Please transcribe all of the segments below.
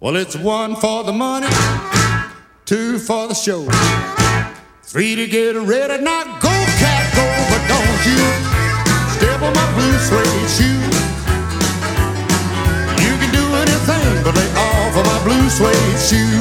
Well, it's 1 for the money, 2 for the show, 3 to get ready. Now go, cat, go, but don't you step on my blue suede shoe. You can do anything but lay off of my blue suede shoe.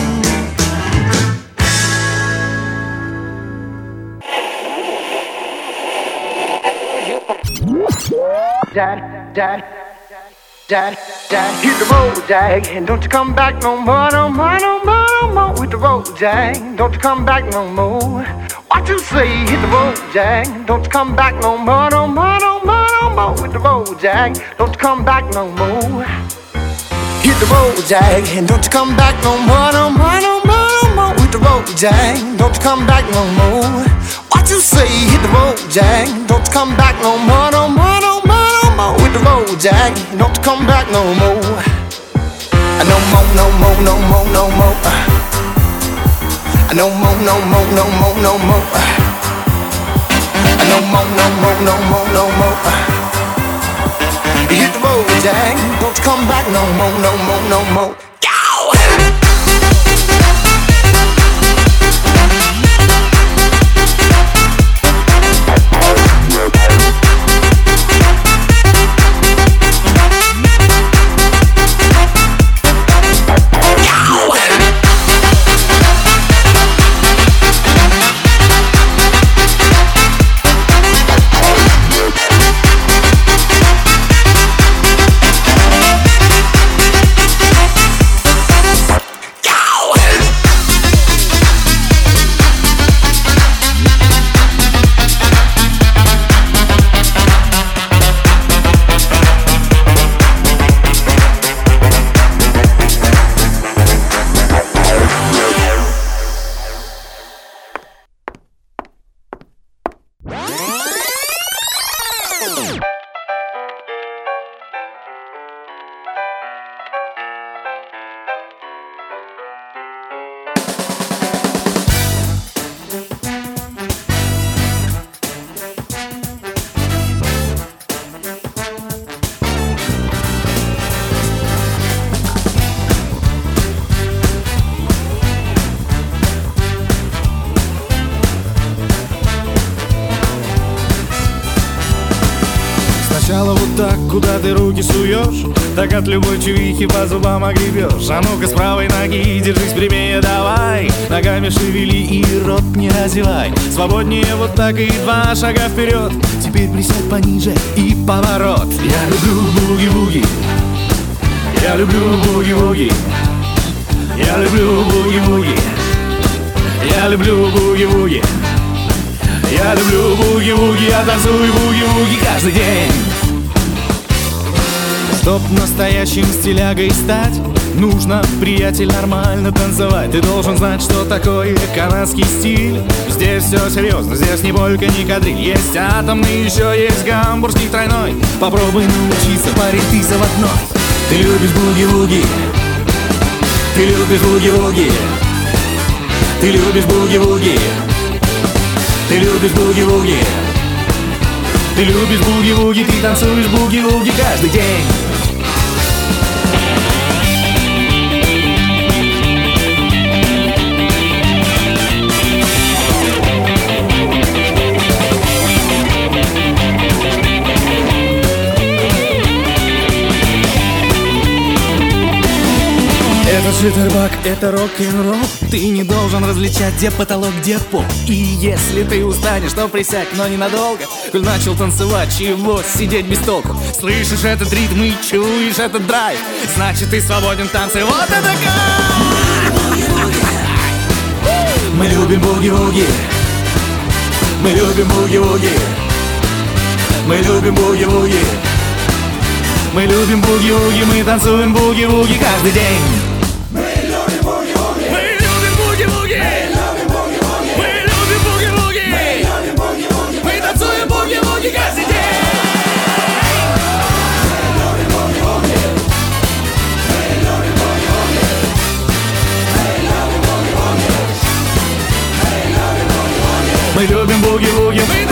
Jack, hit the road, Jack, and don't you come back no more, no more, no more, no more. Hit the road, Jack, don't you come back no more. What you say? Hit the road, Jack, don't you come back no more, no more, no more, no more. Hit the road, Jack, don't you come back no more. Hit the road, Jack, and don't you come back no more, no more, no more, no more. Hit the road, Jack, don't you come back no more. What you say? Hit the road, Jack, don't you come back no more, no more, no more. With the road, Jack, don't come back no more. No more, no more, no more, no more. No more, no more, no more, no more. No more, no more, no more, no more. Hit the road, Jack, don't come back no more, no more, no more. Сначала вот так, куда ты руки суешь, так от любой чувихи по зубам огребешь. А ну-ка с правой ноги держись прямее, давай. Ногами шевели и рот не разевай. Свободнее вот так и 2 шага вперед. Теперь присядь пониже и поворот. Я люблю буги-буги, я люблю буги-буги, я люблю буги-буги, я люблю буги-буги, я люблю буги-буги, я танцую буги-буги каждый день. Чтоб настоящим стилягой стать, нужно, приятель, нормально танцевать. Ты должен знать, что такое канадский стиль. Здесь все серьезно, здесь ни полька, ни кадриль. Есть атомный, еще есть гамбургский тройной. Попробуй научиться, парень, ты заводной. Ты любишь буги-буги, ты любишь буги-буги, ты любишь буги-буги, ты любишь буги-буги, ты любишь буги-буги, ты танцуешь буги-буги каждый день. Это шиттербак, это рок-н-ролл. Ты не должен различать, где потолок, где пол. И если ты устанешь, то присядь, но ненадолго. Коль начал танцевать, чего сидеть без толку? Слышишь этот ритм и чуешь этот драйв, значит ты свободен в танце, вот это кайф! Мы любим буги-буги, мы любим буги-буги, мы любим буги-буги, мы любим буги-буги, мы танцуем буги-буги каждый день. Мы любим буги-буги, мы